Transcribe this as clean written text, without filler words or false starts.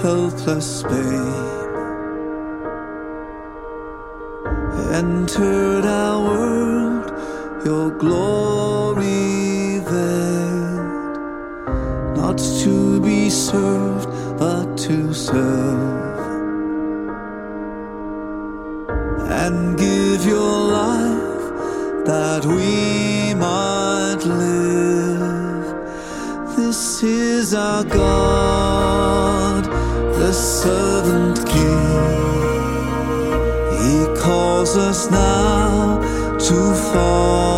helpless babe entered our world, your glory veiled, not to be served but to serve, and give your life that we might live. This is our God, the servant King. He calls us now to follow.